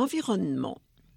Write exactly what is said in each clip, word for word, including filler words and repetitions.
Environnement.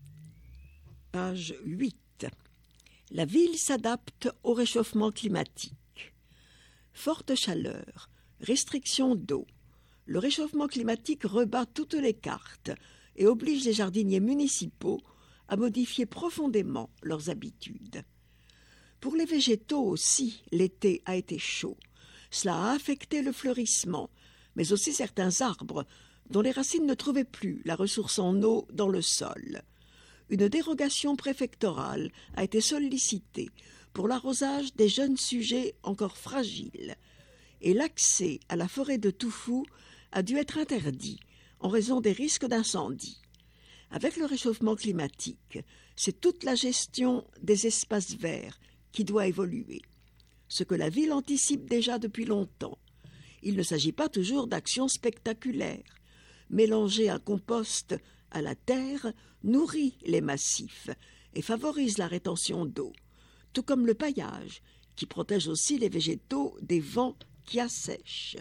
Page huit. La ville s'adapte au réchauffement climatique. Forte chaleur, restriction d'eau. Le réchauffement climatique rebat toutes les cartes et oblige les jardiniers municipaux à modifier profondément leurs habitudes. Pour les végétaux aussi, l'été a été chaud. Cela a affecté le fleurissement, mais aussi certains arbres dont les racines ne trouvaient plus la ressource en eau dans le sol. Une dérogation préfectorale a été sollicitée pour l'arrosage des jeunes sujets encore fragiles, et l'accès à la forêt de Toufou a dû être interdit en raison des risques d'incendie. Avec le réchauffement climatique, c'est toute la gestion des espaces verts qui doit évoluer, ce que la ville anticipe déjà depuis longtemps. Il ne s'agit pas toujours d'actions spectaculaires. Mélanger un compost à la terre nourrit les massifs et favorise la rétention d'eau, tout comme le paillage, qui protège aussi les végétaux des vents qui assèchent.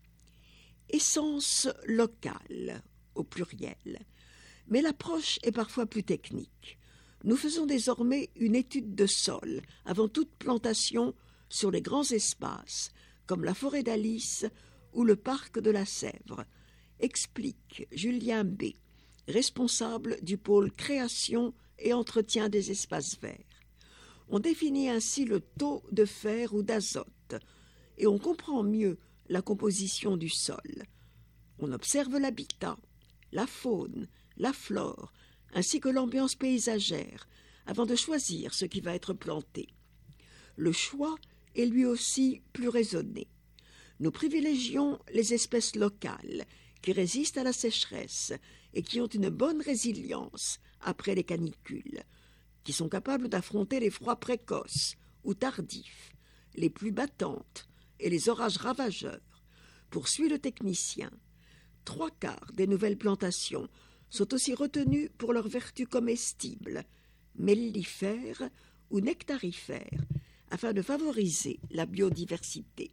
Essence locale, au pluriel. Mais l'approche est parfois plus technique. Nous faisons désormais une étude de sol avant toute plantation sur les grands espaces, comme la forêt d'Alice ou le parc de la Sèvre, explique Julien B., responsable du pôle création et entretien des espaces verts. On définit ainsi le taux de fer ou d'azote et on comprend mieux la composition du sol. On observe l'habitat, la faune, la flore, ainsi que l'ambiance paysagère, avant de choisir ce qui va être planté. Le choix est lui aussi plus raisonné. Nous privilégions les espèces locales qui résistent à la sécheresse et qui ont une bonne résilience après les canicules, qui sont capables d'affronter les froids précoces ou tardifs, les pluies battantes et les orages ravageurs, poursuit le technicien. Trois quarts des nouvelles plantations sont aussi retenues pour leurs vertus comestibles, mellifères ou nectarifères, afin de favoriser la biodiversité.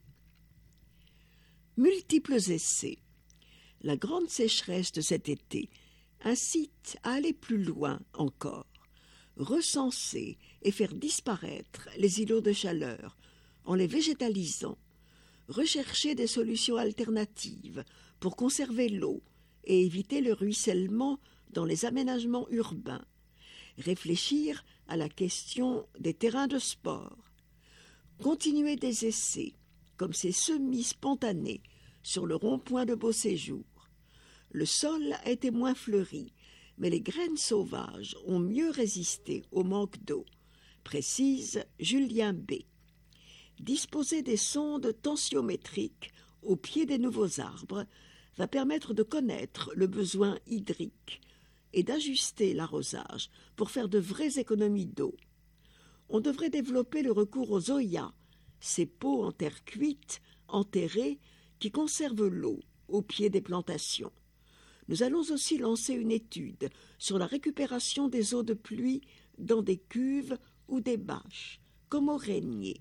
Multiples essais. La grande sécheresse de cet été incite à aller plus loin encore, recenser et faire disparaître les îlots de chaleur en les végétalisant, rechercher des solutions alternatives pour conserver l'eau et éviter le ruissellement dans les aménagements urbains, réfléchir à la question des terrains de sport, continuer des essais comme ces semis spontanés sur le rond-point de Beauséjour. Le sol a été moins fleuri, mais les graines sauvages ont mieux résisté au manque d'eau, précise Julien B. Disposer des sondes tensiométriques au pied des nouveaux arbres va permettre de connaître le besoin hydrique et d'ajuster l'arrosage pour faire de vraies économies d'eau. On devrait développer le recours aux oyas, ces pots en terre cuite, enterrés, qui conservent l'eau au pied des plantations. Nous allons aussi lancer une étude sur la récupération des eaux de pluie dans des cuves ou des bâches, comme au Régnier.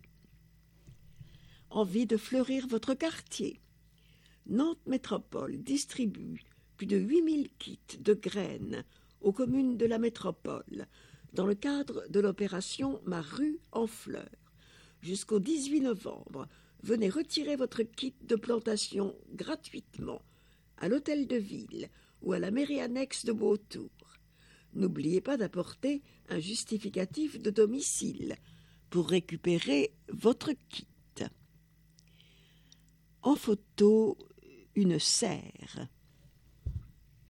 Envie de fleurir votre quartier? Nantes Métropole distribue plus de huit mille kits de graines aux communes de la métropole dans le cadre de l'opération Ma rue en fleurs. Jusqu'au dix-huit novembre, venez retirer votre kit de plantation gratuitement à l'hôtel de ville ou à la mairie annexe de Beautour. N'oubliez pas d'apporter un justificatif de domicile pour récupérer votre kit. En photo, une serre.